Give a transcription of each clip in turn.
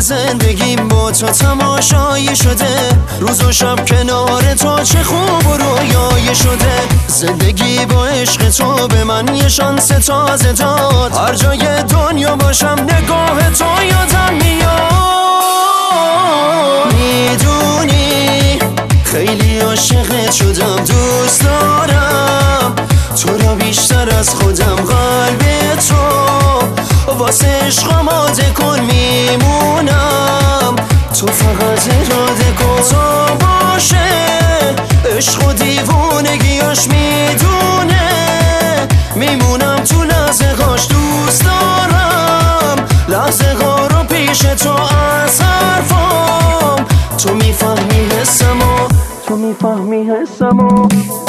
زندگیم با تو تماشایی شده، روز و شب کنار تو چه خوب و رویایی شده. زندگی با عشق تو به من یه شانس تازه داد، هر جای دنیا باشم نگاه تو یادم میاد. میدونی خیلی عاشقت شدم، دوست دارم تو را بیشتر از خودم. قلب تو واسه عشق آماده کن، میمونم تو فقط اراده کن. تا باشه عشق و دیوونگیاش میدونه، میمونم تو لحظه هاش. دوست دارم لحظه ها رو پیش تو از حرفام، تو میفهمی حسمو، تو میفهمی حسمو.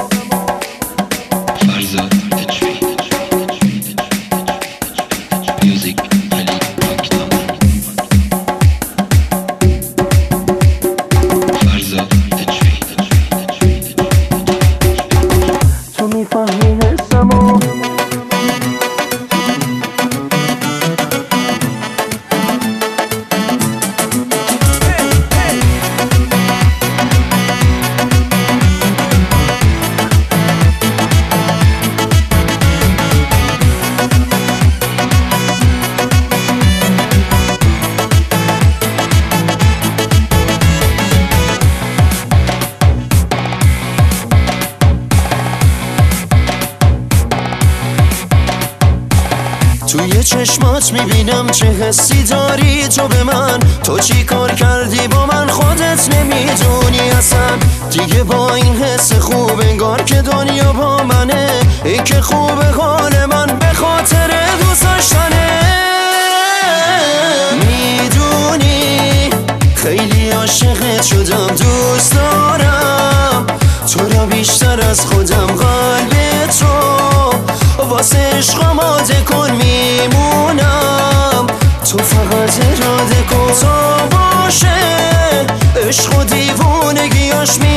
توی چشمات میبینم چه حسی داری تو به من، تو چی کار کردی با من خودت نمیدونی اصلا. دیگه با این حس خوب انگار که دنیا با منه، ای که خوبه حال من به خاطر دوست داشتنه. میدونی خیلی عاشقت شدم، دوست دارم تو را بیشتر از خودم. قلب تو واسه عشق آماده کن، میمونم تو فقط اراده کن. تا باشه عشق و دیوونگیاش